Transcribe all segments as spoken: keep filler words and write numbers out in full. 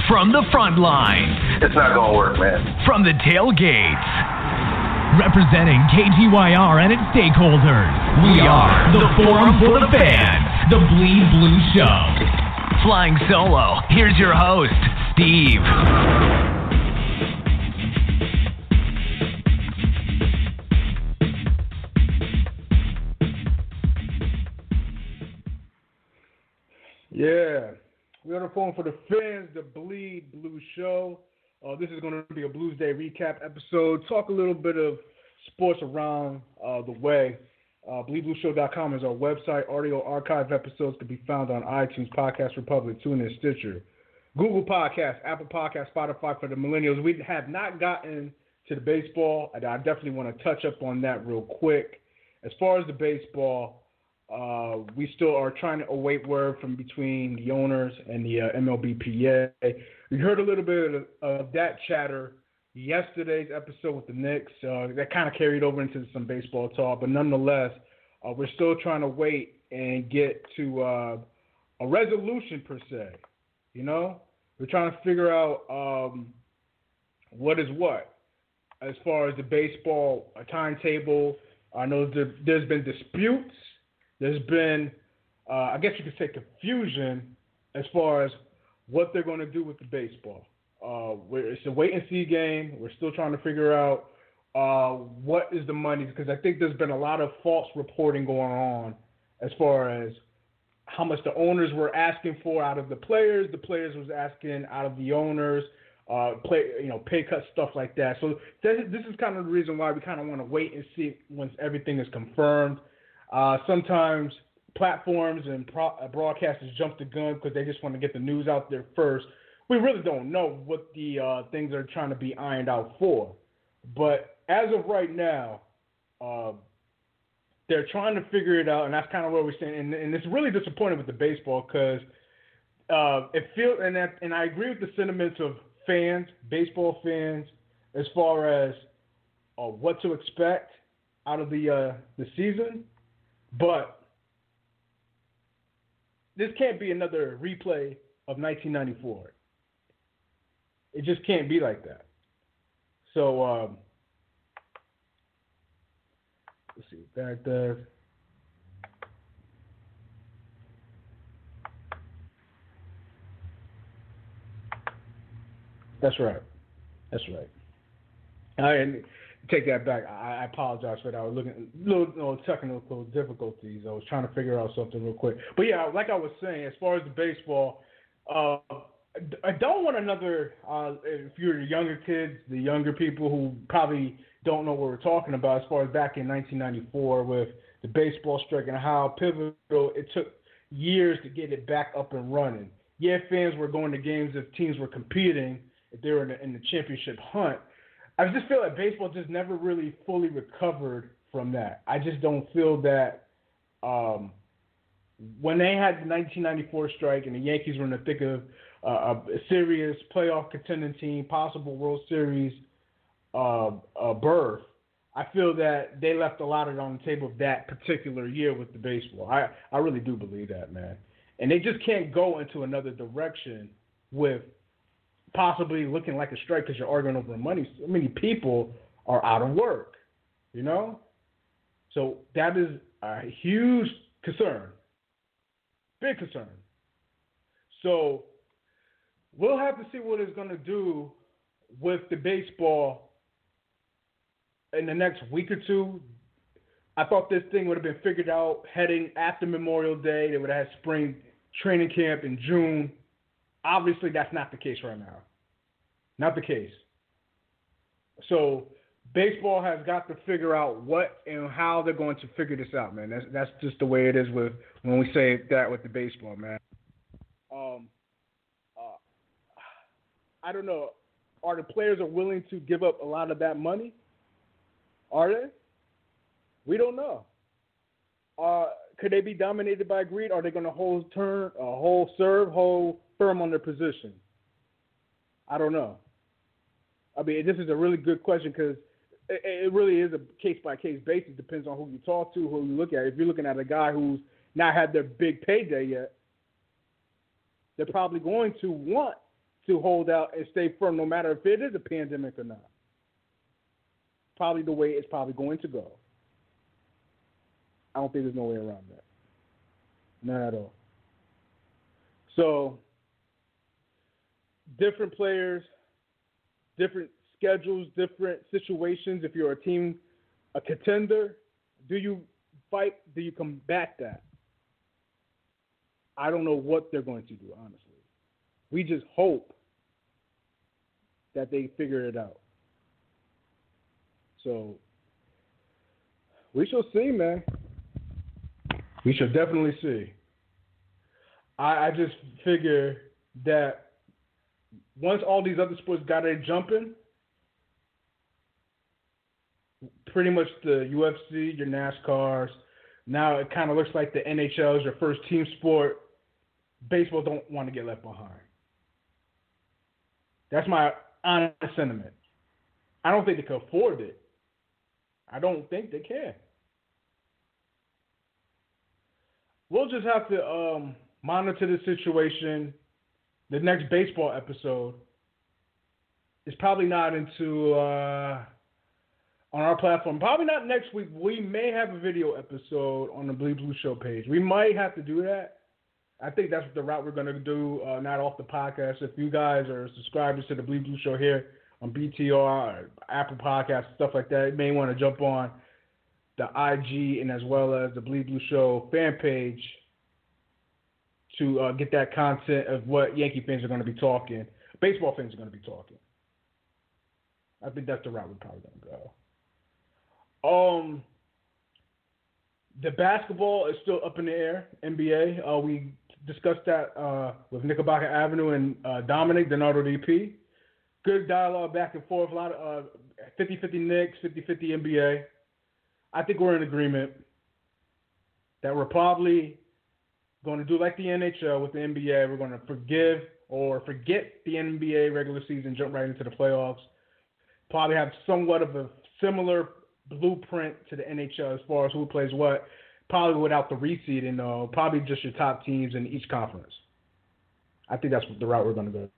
From the front lines. It's not going to work, man. From the tailgates. Representing K G Y R and its stakeholders. We are the Forum for the Fans, the Bleed Blue Show. Flying solo, here's your host, Steve. Yeah, we're on the phone for the fans, the Bleed Blue Show. Uh, this is going to be a Blues Day recap episode. Talk a little bit of sports around uh, the way. Uh, bleed blue show dot com is our website. Audio archive episodes can be found on iTunes, Podcast Republic, TuneIn, Stitcher, Google Podcasts, Apple Podcasts, Spotify for the millennials. We have not gotten to the baseball. I, I definitely want to touch up on that real quick. As far as the baseball, Uh, we still are trying to await word from between the owners and the uh, M L B P A. We heard a little bit of, of that chatter yesterday's episode with the Knicks. Uh, that kind of carried over into some baseball talk, but nonetheless, uh, we're still trying to wait and get to uh, a resolution per se. You know, we're trying to figure out um, what is what as far as the baseball uh, timetable. I know there, there's been disputes. There's been, uh, I guess you could say, confusion as far as what they're going to do with the baseball. Uh, it's a wait-and-see game. We're still trying to figure out uh, what is the money, because I think there's been a lot of false reporting going on as far as how much the owners were asking for out of the players, the players was asking out of the owners, uh, play, you know, pay cut, stuff like that. So this, this is kind of the reason why we kind of want to wait and see once everything is confirmed. Uh, sometimes platforms and pro- broadcasters jump the gun because they just want to get the news out there first. We really don't know what the uh, things are trying to be ironed out for. But as of right now, uh, they're trying to figure it out, and that's kind of where we're saying. And, and it's really disappointing with the baseball because uh, it feels, and that, and I agree with the sentiments of fans, baseball fans, as far as uh, what to expect out of the uh, the season. But this can't be another replay of nineteen ninety-four. It just can't be like that. So, um, let's see what that does. That's right. That's right. I take that back. I, I apologize for that. I was looking at little, little technical difficulties. I was trying to figure out something real quick. But yeah, like I was saying, as far as the baseball, uh, I don't want another. Uh, if you're the younger kids, the younger people who probably don't know what we're talking about, as far as back in nineteen ninety-four with the baseball strike and how pivotal it took years to get it back up and running. Yeah, fans were going to games if teams were competing, if they were in the, in the championship hunt. I just feel like baseball just never really fully recovered from that. I just don't feel that um, when they had the nineteen ninety-four strike and the Yankees were in the thick of uh, a serious playoff contending team, possible World Series uh, uh, berth, I feel that they left a lot of it on the table of that particular year with the baseball. I, I really do believe that, man. And they just can't go into another direction with possibly looking like a strike because you're arguing over money. So many people are out of work, you know? So that is a huge concern, big concern. So we'll have to see what it's going to do with the baseball in the next week or two. I thought this thing would have been figured out heading after Memorial Day. They would have had spring training camp in June. Obviously, that's not the case right now. Not the case. So baseball has got to figure out what and how they're going to figure this out, man. That's that's just the way it is with when we say that with the baseball, man. Um, uh, I don't know. Are the players are willing to give up a lot of that money? Are they? We don't know. Uh, could they be dominated by greed? Are they going to hold turn, uh, hold serve, hold firm on their position? I don't know. I mean, this is a really good question because it, it really is a case-by-case basis. It depends on who you talk to, who you look at. If you're looking at a guy who's not had their big payday yet, they're probably going to want to hold out and stay firm no matter if it is a pandemic or not. Probably the way it's probably going to go. I don't think there's no way around that. Not at all. So, different players, different schedules, different situations. If you're a team, a contender, do you fight? Do you combat that? I don't know what they're going to do, honestly. We just hope that they figure it out. So, we shall see, man. We shall definitely see. I, I just figure that once all these other sports got it jumping, pretty much the U F C, your NASCARs, now it kind of looks like the N H L is your first team sport. Baseball don't want to get left behind. That's my honest sentiment. I don't think they can afford it. I don't think they can. We'll just have to um, monitor the situation. The next baseball episode is probably not into uh, on our platform. Probably not next week. We may have a video episode on the Bleed Blue Show page. We might have to do that. I think that's the route we're going to do, uh, not off the podcast. If you guys are subscribers to the Bleed Blue Show here on B T R, or Apple Podcasts, stuff like that, you may want to jump on the I G and as well as the Bleed Blue Show fan page to uh, get that content of what Yankee fans are going to be talking, baseball fans are going to be talking. I think that's the route we're probably going to go. Um, the basketball is still up in the air, N B A. Uh, we discussed that uh, with Knickerbocker Avenue and uh, Dominic, Donaldo D P. Good dialogue back and forth, a lot of uh, fifty-fifty Knicks, fifty-fifty N B A. I think we're in agreement that we're probably going to do like the N H L with the N B A. We're going to forgive or forget the N B A regular season, jump right into the playoffs. Probably have somewhat of a similar blueprint to the N H L as far as who plays what. Probably without the reseeding, though. Probably just your top teams in each conference. I think that's the route we're going to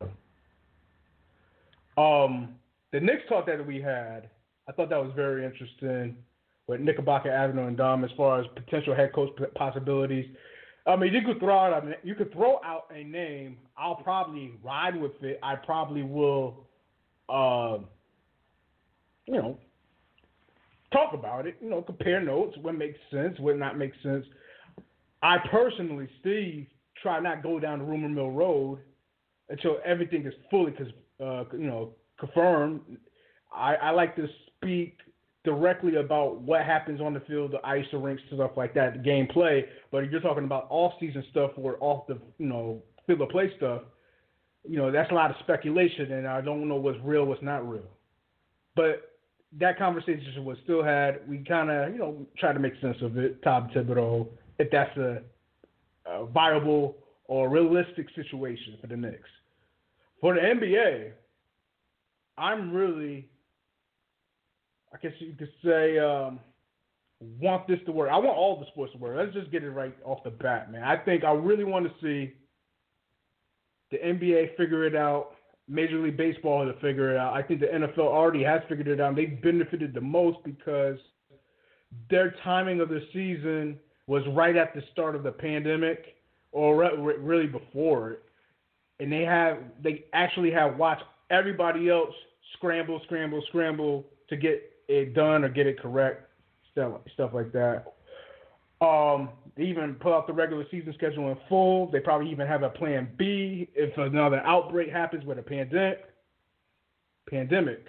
go. Um, the Knicks talk that we had, I thought that was very interesting with Knickerbocker Avenue and Dom as far as potential head coach possibilities. I mean, you could throw out a, you could throw out a name. I'll probably ride with it. I probably will, uh, you know, talk about it. You know, compare notes. What makes sense? What not make sense? I personally, Steve, try not go down the rumor mill road until everything is fully, uh, you know, confirmed. I, I like to speak directly about what happens on the field, the ice, the rinks, stuff like that, the gameplay. But if you're talking about off-season stuff or off the, you know, field of play stuff, you know, that's a lot of speculation, and I don't know what's real, what's not real. But that conversation was still had. We kind of, you know, try to make sense of it, Tom Thibodeau, if that's a, a viable or realistic situation for the Knicks. For the N B A, I'm really, I guess you could say, um, want this to work. I want all the sports to work. Let's just get it right off the bat, man. I think I really want to see the N B A figure it out, Major League Baseball to figure it out. I think the N F L already has figured it out. They've benefited the most because their timing of the season was right at the start of the pandemic or re- really before it. And they have they actually have watched everybody else scramble, scramble, scramble to get it done or get it correct, stuff, stuff like that. Um, they even pull out the regular season schedule in full. They probably even have a plan B if another outbreak happens with a pandemic. Pandemic.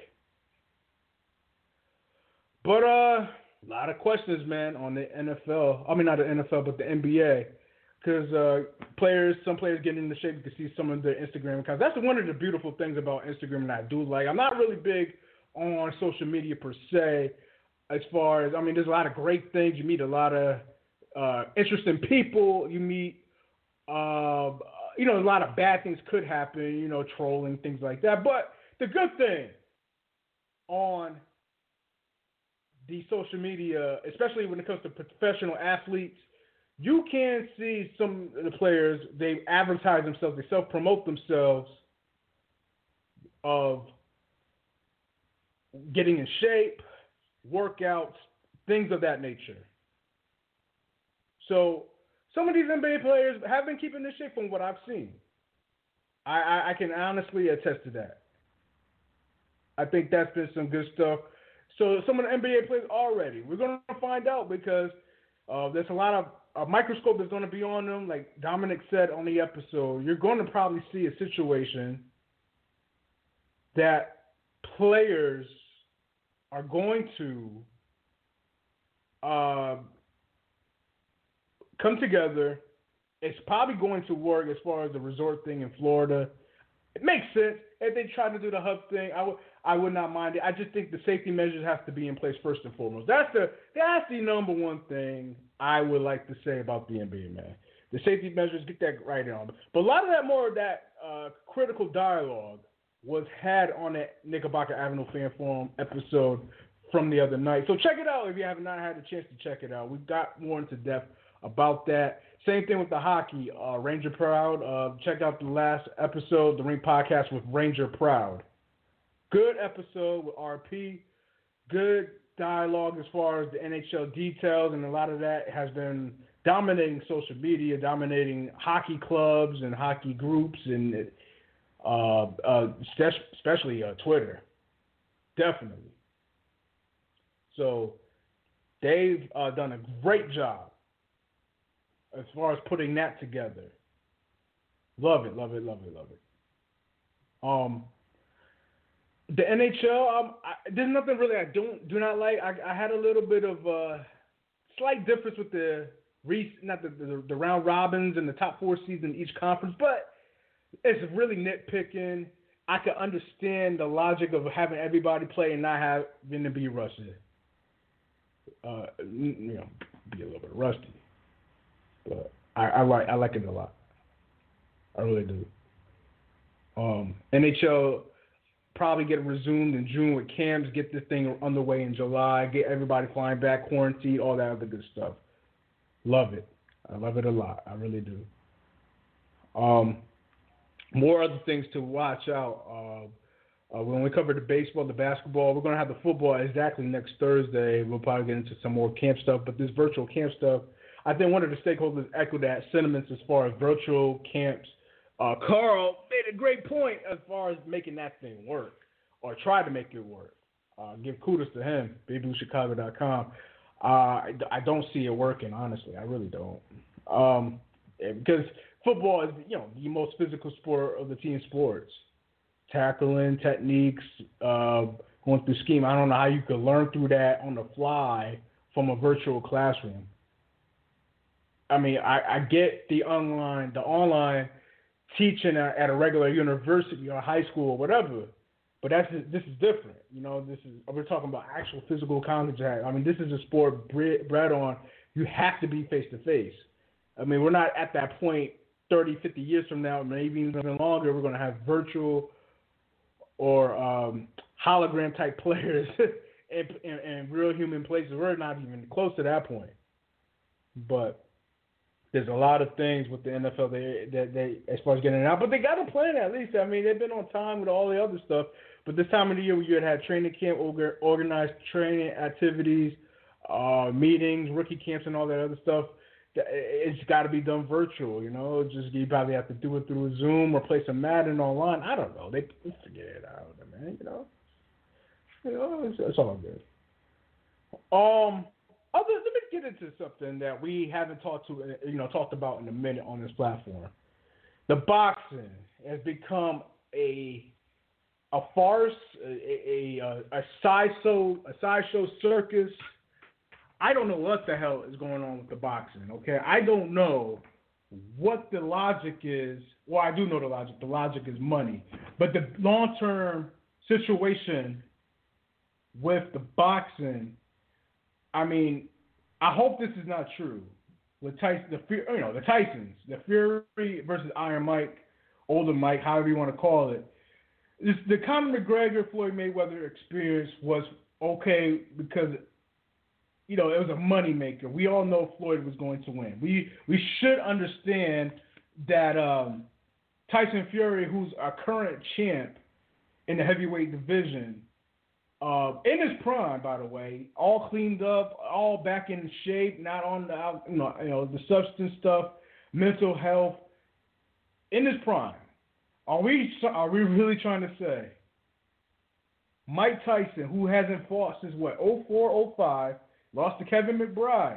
But uh, a lot of questions, man, on the N F L. I mean, not the N F L, but the N B A. Because uh, players, some players getting into shape. You can see some of their Instagram accounts. That's one of the beautiful things about Instagram that I do like. I'm not really big on social media per se as far as, I mean, there's a lot of great things. You meet a lot of uh, interesting people. You meet, uh, you know, a lot of bad things could happen, you know, trolling, things like that. But the good thing on the social media, especially when it comes to professional athletes, you can see some of the players, they advertise themselves, they self-promote themselves of getting in shape, workouts, things of that nature. So some of these N B A players have been keeping in shape from what I've seen. I, I, I can honestly attest to that. I think that's been some good stuff. So some of the N B A players are ready. We're going to find out because uh, there's a lot of a microscope that's going to be on them. Like Dominic said on the episode, you're going to probably see a situation that players are going to uh, come together. It's probably going to work as far as the resort thing in Florida. It makes sense. If they try to do the hub thing, I would I would not mind it. I just think the safety measures have to be in place first and foremost. That's the that's the number one thing I would like to say about the N B A, man. The safety measures, get that right on. But a lot of that more of that uh, critical dialogue was had on that Knickerbocker Avenue Fan Forum episode from the other night. So check it out if you have not had a chance to check it out. We've got more into depth about that. Same thing with the hockey. Uh, Ranger Proud. Uh, check out the last episode, the Ring Podcast with Ranger Proud. Good episode with R P. Good dialogue as far as the N H L details, and a lot of that has been dominating social media, dominating hockey clubs and hockey groups, and uh, uh, especially uh, Twitter. Definitely. So they've uh, done a great job as far as putting that together. Love it, love it, love it, love it. Um, the N H L, um, I, there's nothing really I don't do not like. I, I had a little bit of a slight difference with the not the, the the round robins and the top four seeds in each conference, but it's really nitpicking. I can understand the logic of having everybody play and not having to be rusty. Uh, you know, be a little bit rusty. But I, I like I like it a lot. I really do. Um, N H L probably get resumed in June with camps, get this thing underway in July, get everybody flying back, quarantine, all that other good stuff. Love it. I love it a lot. I really do. Um, more other things to watch out. Uh, uh, when we cover the baseball, the basketball, we're going to have the football exactly next Thursday. We'll probably get into some more camp stuff, but this virtual camp stuff, I think one of the stakeholders echoed that sentiments as far as virtual camps. Uh, Carl made a great point as far as making that thing work, or try to make it work. Uh, give kudos to him, baby blue chicago dot com. Uh, I, I don't see it working, honestly. I really don't. Um, because football is, you know, the most physical sport of the team sports. Tackling, techniques, uh, going through scheme. I don't know how you could learn through that on the fly from a virtual classroom. I mean, I, I get the online, the online teaching at a regular university or high school or whatever, but that's this is different. You know, this is we're talking about actual physical contact. I mean, this is a sport bred, bred on you have to be face to face. I mean, we're not at that point thirty, fifty years from now, maybe even longer. We're going to have virtual or um, hologram type players in, in, in real human places. We're not even close to that point, but there's a lot of things with the N F L that they, they, as far as getting it out, but they got a plan at least. I mean, they've been on time with all the other stuff, but this time of the year, you had had training camp, organized training activities, uh, meetings, rookie camps, and all that other stuff. It's got to be done virtual, you know. Just you probably have to do it through Zoom or play some Madden online. I don't know. They figure it out, man. You know, you know, it's, it's all good. Um. Other, let me get into something that we haven't talked to, you know, talked about in a minute on this platform. The boxing has become a a farce, a a, a sideshow, a sideshow circus. I don't know what the hell is going on with the boxing. Okay, I don't know what the logic is. Well, I do know the logic. The logic is money, but the long-term situation with the boxing. I mean, I hope this is not true. With Tyson, the you know the Tysons, the Fury versus Iron Mike, older Mike, however you want to call it. This, the Conor McGregor Floyd Mayweather experience was okay because you know it was a moneymaker. We all know Floyd was going to win. We we should understand that um, Tyson Fury, who's our current champ, in the heavyweight division. Uh, in his prime, by the way, all cleaned up, all back in shape, not on the out, you know, you know, the substance stuff, mental health. In his prime, are we are we really trying to say Mike Tyson, who hasn't fought since what oh four, oh five, lost to Kevin McBride,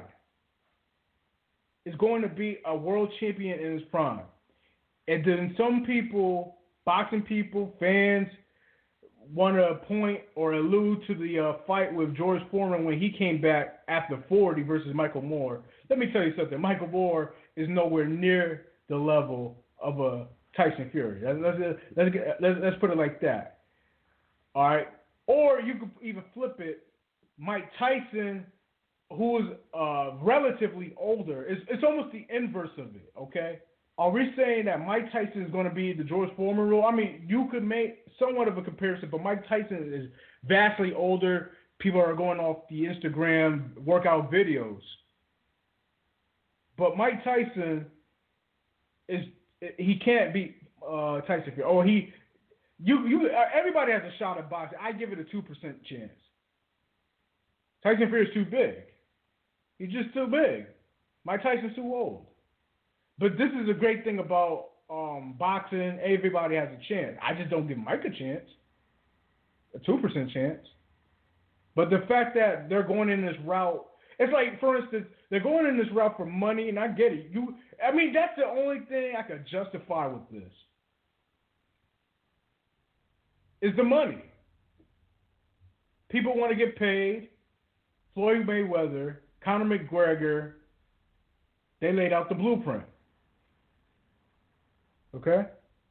is going to be a world champion in his prime? And then some people, boxing people, fans, want to point or allude to the uh, fight with George Foreman when he came back after forty versus Michael Moore. Let me tell you something. Michael Moore is nowhere near the level of a Tyson Fury. Let's, let's, let's, let's, let's put it like that. All right? Or you could even flip it. Mike Tyson, who is uh, relatively older, it's, it's almost the inverse of it, okay? Are we saying that Mike Tyson is going to be the George Foreman role? I mean, you could make somewhat of a comparison, but Mike Tyson is vastly older. People are going off the Instagram workout videos. But Mike Tyson is he can't beat uh, Tyson Fury. Or he, you, you, everybody has a shot at boxing. I give it a two percent chance. Tyson Fury is too big. He's just too big. Mike Tyson's too old. But this is a great thing about um, boxing. Everybody has a chance. I just don't give Mike a chance, a two percent chance. But the fact that they're going in this route, it's like, for instance, they're going in this route for money, and I get it. You, I mean, that's the only thing I could justify with this is the money. People want to get paid. Floyd Mayweather, Conor McGregor, they laid out the blueprint. Okay?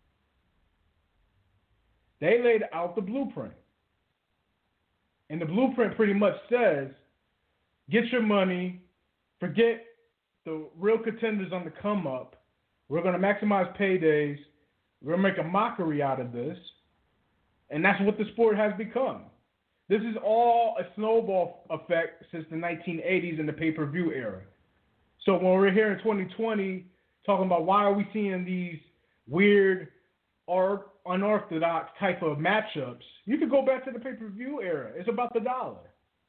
They laid out the blueprint. And the blueprint pretty much says, get your money, forget the real contenders on the come up. We're going to maximize paydays. We're going to make a mockery out of this. And that's what the sport has become. This is all a snowball effect since the nineteen eighties and the pay-per-view era. So when we're here in twenty twenty talking about why are we seeing these weird or unorthodox type of matchups, you could go back to the pay-per-view era. It's about the dollar.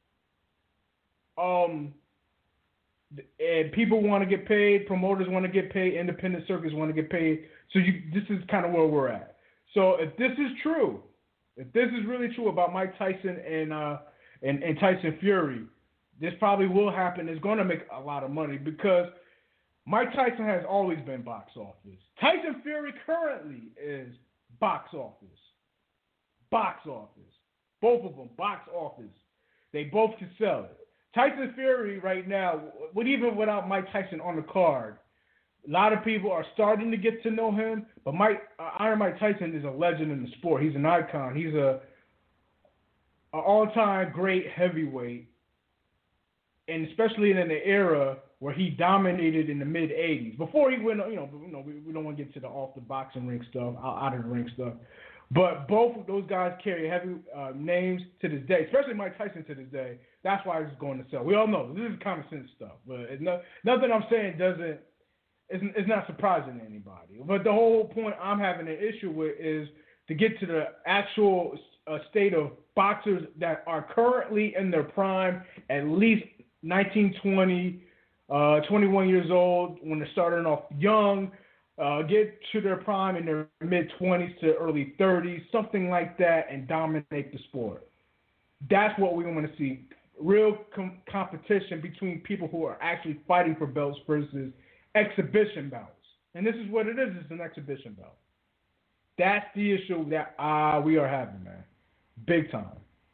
Um, and people want to get paid, promoters want to get paid, independent circuits want to get paid. So you, this is kind of where we're at. So if this is true, if this is really true about Mike Tyson and uh and, and Tyson Fury, this probably will happen. It's going to make a lot of money because Mike Tyson has always been box office. Tyson Fury currently is box office. Box office. Both of them, box office. They both can sell it. Tyson Fury right now, with even without Mike Tyson on the card, a lot of people are starting to get to know him, but Mike, uh, Iron Mike Tyson is a legend in the sport. He's an icon. He's a, a all-time great heavyweight, and especially in the era where he dominated in the mid eighties. Before he went, you know, you know, we, we don't want to get to the off the boxing ring stuff, out, out of the ring stuff. But both of those guys carry heavy uh, names to this day, especially Mike Tyson to this day. That's why he's going to sell. We all know this is common sense stuff, but it's no, nothing I'm saying doesn't. It's, it's not surprising to anybody. But the whole point I'm having an issue with is to get to the actual uh, state of boxers that are currently in their prime, at least nineteen, twenty, uh, twenty-one years old, when they're starting off young, uh, get to their prime in their mid-twenties to early thirties, something like that, and dominate the sport. That's what we want to see. Real com- competition between people who are actually fighting for belts versus exhibition bouts. And this is what it is. It's an exhibition bout. That's the issue that uh, we are having, man. Big time.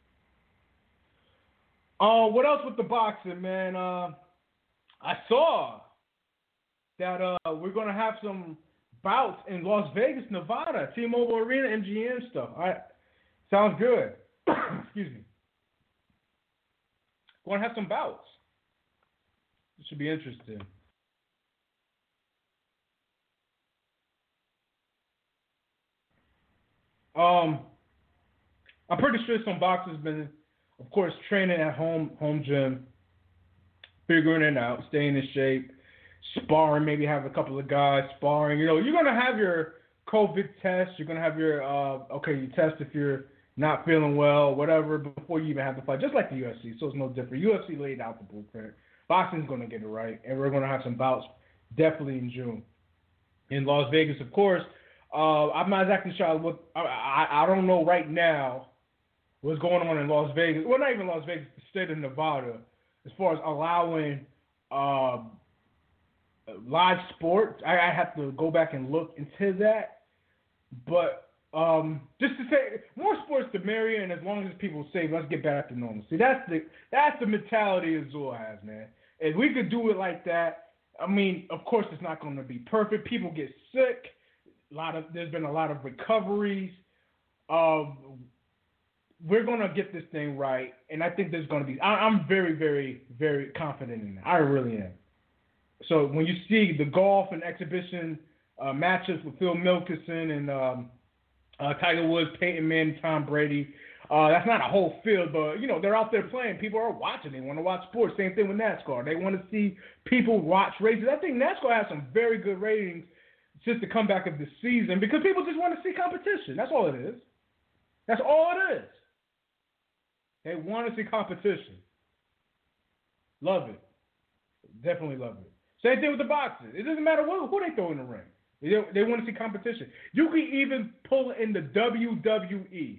Uh, what else with the boxing, man? Uh, I saw that uh, we're going to have some bouts in Las Vegas, Nevada, T-Mobile Arena, M G M stuff. All right. Sounds good. Excuse me. Going to have some bouts. This should be interesting. Um, I'm pretty sure some boxers been, of course, training at home, home gym, figuring it out, staying in shape, sparring, maybe have a couple of guys sparring. You know, you're gonna have your COVID test. You're gonna have your uh, okay. You test if you're not feeling well, whatever, before you even have the fight. Just like the U F C, so it's no different. U F C laid out the blueprint. Boxing's gonna get it right, and we're gonna have some bouts definitely in June in Las Vegas, of course. Uh, I'm not exactly sure what I, I I don't know right now what's going on in Las Vegas. Well, not even Las Vegas, the state of Nevada, as far as allowing uh, live sports. I, I have to go back and look into that. But um, just to say, more sports the merrier, and as long as people say, let's get back to normalcy. That's the that's the mentality Azul has, man. If we could do it like that, I mean, of course it's not going to be perfect. People get sick. A lot of there's been a lot of recoveries. Um, we're going to get this thing right, and I think there's going to be. I, I'm very, very, very confident in that. I really am. So when you see the golf and exhibition uh, matches with Phil Mickelson and um, uh, Tiger Woods, Peyton Manning, Tom Brady, uh, that's not a whole field, but you know they're out there playing. People are watching. They want to watch sports. Same thing with NASCAR. They want to see people watch races. I think NASCAR has some very good ratings since the comeback of the season because people just want to see competition. That's all it is. That's all it is. They want to see competition. Love it. Definitely love it. Same thing with the boxers. It doesn't matter who, who they throw in the ring. They, they want to see competition. You can even pull in the W W E.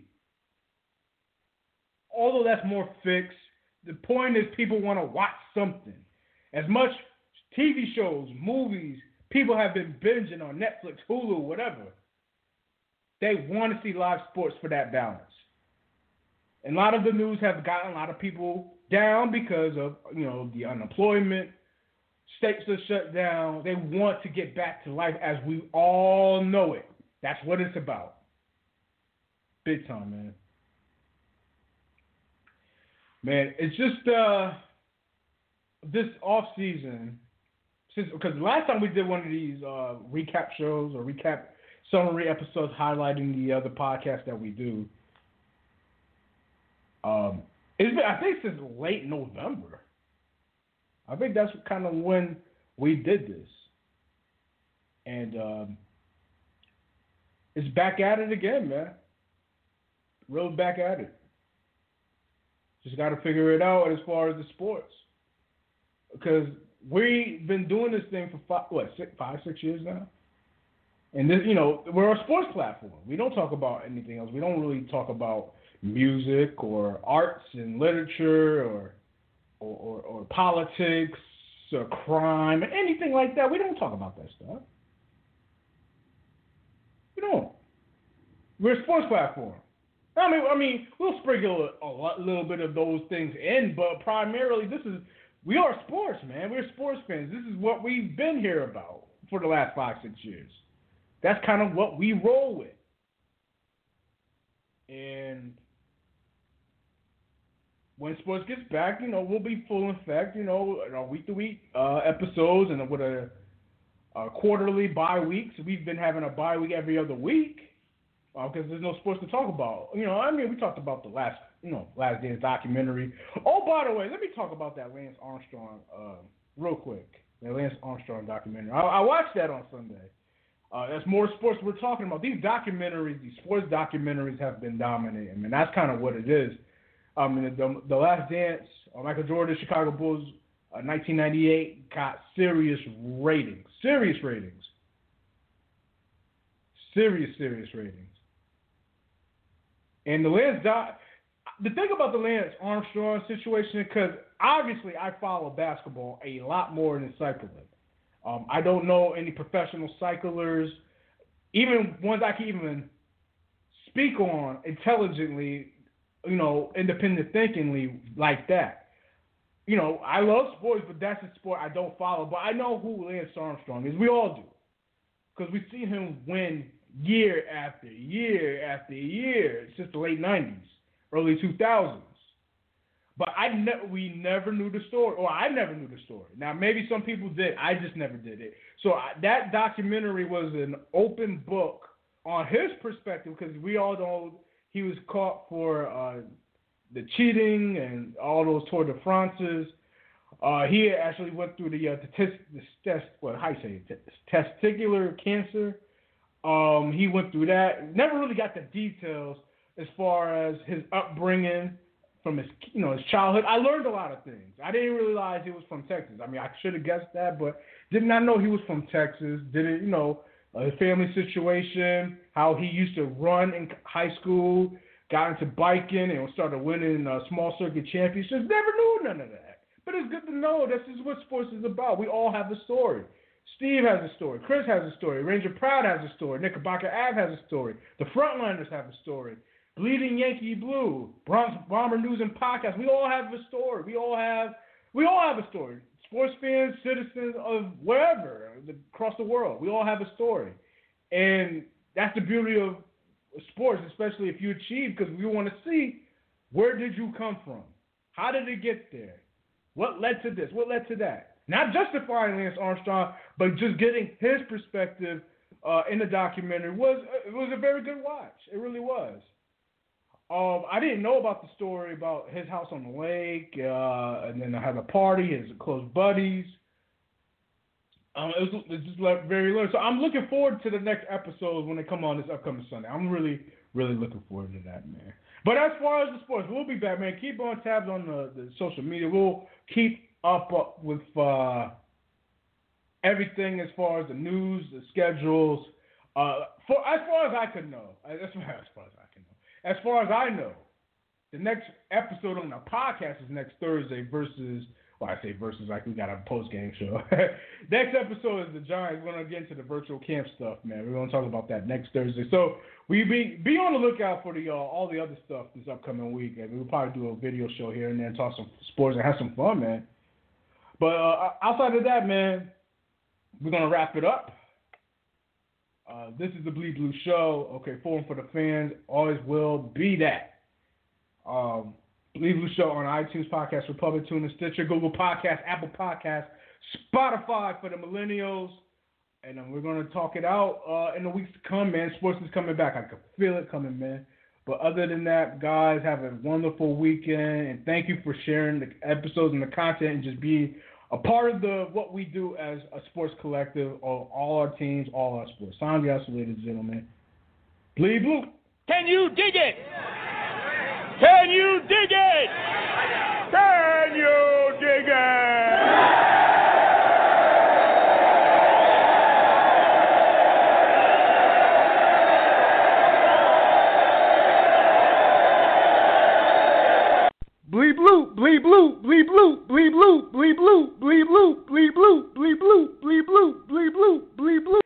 Although that's more fixed, the point is people want to watch something. As much T V shows, movies, people have been binging on Netflix, Hulu, whatever. They want to see live sports for that balance. And a lot of the news have gotten a lot of people down because of, you know, the unemployment. States are shut down. They want to get back to life as we all know it. That's what it's about. Big time, man. Man, it's just uh, this off season, since because last time we did one of these uh, recap shows or recap summary episodes highlighting the other podcasts that we do. Um, it's been, I think since late November. I think that's kind of when we did this. And um, it's back at it again, man. Real back at it. Just got to figure it out as far as the sports. Because we've been doing this thing for five, what, six, five, six years now? And, this, you know, we're a sports platform. We don't talk about anything else. We don't really talk about music or arts and literature or or, or, or politics or crime or anything like that. We don't talk about that stuff. We don't. We're a sports platform. I mean, I mean, we'll sprinkle a, a lot, little bit of those things in, but primarily this is, we are sports, man. We're sports fans. This is what we've been here about for the last five, six years. That's kind of what we roll with. And when sports gets back, you know, we'll be full effect, you know, our week-to-week uh, episodes and with a, a quarterly bye week. So we've been having a bye week every other week because uh, there's no sports to talk about. You know, I mean, we talked about the last, you know, Last Dance documentary. Oh, by the way, let me talk about that Lance Armstrong uh, real quick. The Lance Armstrong documentary. I, I watched that on Sunday. Uh, that's more sports we're talking about. These documentaries, these sports documentaries have been dominating, and that's kind of what it is. I mean, the, the Last Dance, uh, Michael Jordan, Chicago Bulls, uh, nineteen ninety-eight, got serious ratings. Serious ratings. Serious, serious ratings. And the Lance, doc, the thing about the Lance Armstrong situation, because obviously I follow basketball a lot more than cycling. Um, I don't know any professional cyclers, even ones I can even speak on intelligently, you know, independent thinkingly like that. You know, I love sports, but that's a sport I don't follow. But I know who Lance Armstrong is. We all do. Because we've seen him win year after year after year since the late nineties, early two thousands. But I ne- we never knew the story, or I never knew the story. Now, maybe some people did. I just never did it. So I, that documentary was an open book on his perspective because we all know he was caught for uh, the cheating and all those Tour de France's. Uh, he actually went through the, uh, the, tes- the tes- well, how you say it? Testicular cancer. Um, he went through that. Never really got the details as far as his upbringing from his, you know, his childhood. I learned a lot of things. I didn't realize he was from Texas. I mean, I should have guessed that, but did not know he was from Texas. Didn't, you know, uh, his family situation, how he used to run in high school, got into biking and started winning uh, small circuit championships. Never knew none of that. But it's good to know this is what sports is about. We all have a story. Steve has a story. Chris has a story. Ranger Proud has a story. Knickerbocker Ave has a story. The Frontliners have a story. Bleeding Yankee Blue, Bronx Bomber News and Podcast. We all have a story. We all have we all have a story. Sports fans, citizens of wherever across the world, we all have a story, and that's the beauty of sports, especially if you achieve, because we want to see where did you come from, how did it get there, what led to this, what led to that. Not justifying Lance Armstrong, but just getting his perspective uh, in the documentary was it was a very good watch. It really was. Um, I didn't know about the story about his house on the lake, uh, and then I had a party, his close buddies. Um, it was, it was just like very little. So I'm looking forward to the next episode when they come on this upcoming Sunday. I'm really, really looking forward to that, man. But as far as the sports, we'll be back, man. Keep on tabs on the, the social media. We'll keep up, up with uh, everything as far as the news, the schedules. Uh, for as far as I could know, as far as, as far as I can know, as far as I know, the next episode on the podcast is next Thursday versus. Well, I say versus like we got a post game show. Next episode is the Giants. We're gonna get into the virtual camp stuff, man. We're gonna talk about that next Thursday. So we be be on the lookout for the uh, all the other stuff this upcoming week, and we'll probably do a video show here and there and talk some sports and have some fun, man. But uh, outside of that, man, we're gonna wrap it up. Uh, this is the Bleed Blue Show. Okay, forum for the fans. Always will be that. Um, Bleed Blue Show on iTunes, Podcast Republic, TuneIn, Stitcher, Google Podcasts, Apple Podcasts, Spotify for the millennials. And um, we're going to talk it out uh, in the weeks to come, man. Sports is coming back. I can feel it coming, man. But other than that, guys, have a wonderful weekend. And thank you for sharing the episodes and the content and just being a part of the what we do as a sports collective, all, all our teams, all our sports. Sandy, ladies and gentlemen. Bleed Blue. Can you dig it? Can you dig it? Can you dig it? Bleed blue, bleed blue, bleed blue, bleed blue, bleed blue, bleed blue, bleed blue, bleed blue, bleed blue, bleed blue, bleed blue, bleed blue.